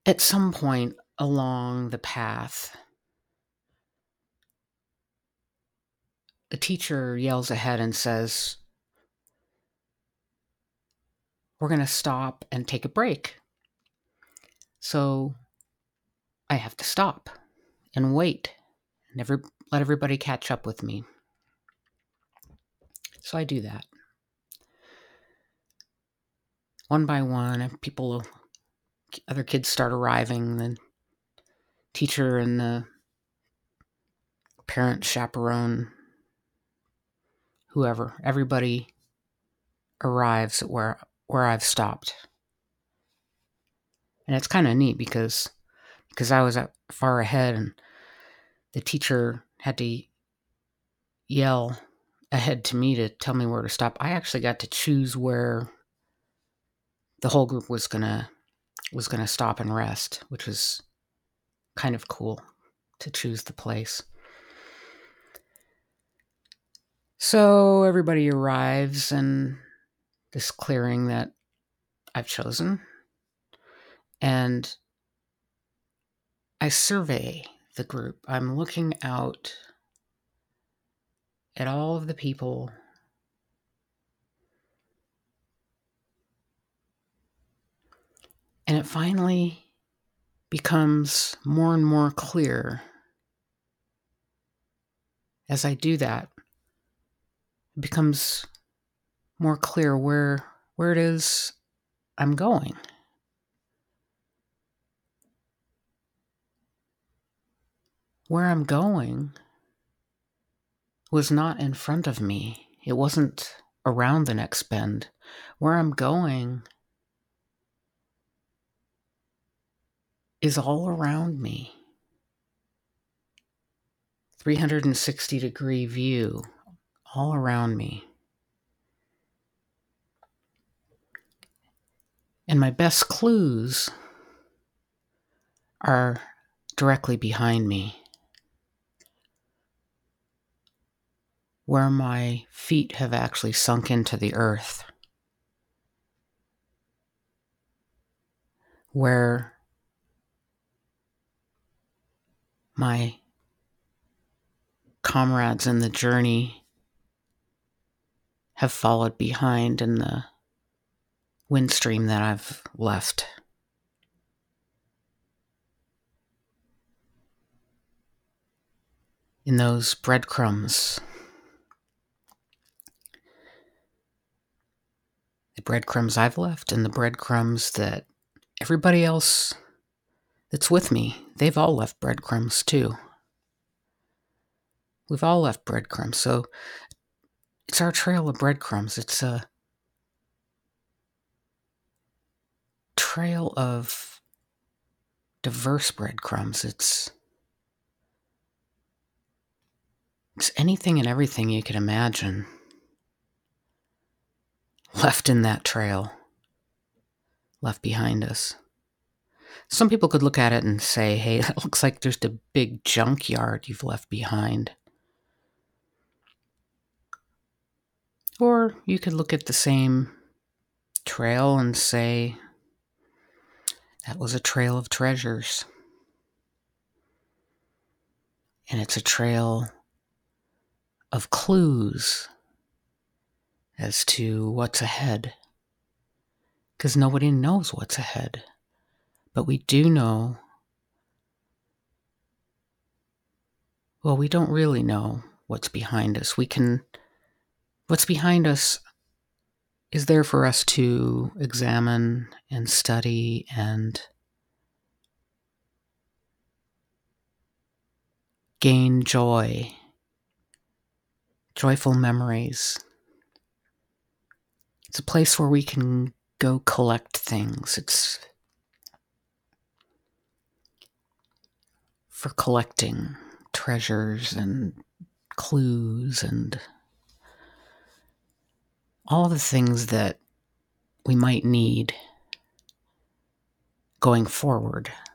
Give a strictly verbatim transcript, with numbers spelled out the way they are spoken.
At some point along the path, the teacher yells ahead and says, "We're going to stop and take a break." So I have to stop and wait and every, let everybody catch up with me. So I do that. One by one, people, other kids start arriving. The teacher and the parent, chaperone, whoever, everybody arrives at where where I've stopped. And it's kind of neat because because I was far ahead and the teacher had to yell ahead to me to tell me where to stop. I actually got to choose where the whole group was gonna was gonna stop and rest, which was kind of cool to choose the place. So everybody arrives in this clearing that I've chosen, and I survey the group. I'm looking out at all of the people and it finally becomes more and more clear as I do that. It becomes more clear where where it is I'm going. Where I'm going was not in front of me. It wasn't around the next bend. Where I'm going is all around me. three hundred sixty degree view all around me. And my best clues are directly behind me, where my feet have actually sunk into the earth, where my comrades in the journey have followed behind in the windstream that I've left. In those breadcrumbs. The breadcrumbs I've left and the breadcrumbs that everybody else that's with me, they've all left breadcrumbs too. We've all left breadcrumbs. So it's our trail of breadcrumbs. It's a trail of diverse breadcrumbs. It's It's anything and everything you could imagine left in that trail, left behind us. Some people could look at it and say, hey, it looks like there's a big junkyard you've left behind. Or you could look at the same trail and say, that was a trail of treasures. And it's a trail of clues as to what's ahead. Because nobody knows what's ahead. But we do know, well, we don't really know what's behind us. We can, what's behind us is there for us to examine and study and gain joy, joyful memories. It's a place where we can go collect things. It's for collecting treasures and clues and all the things that we might need going forward.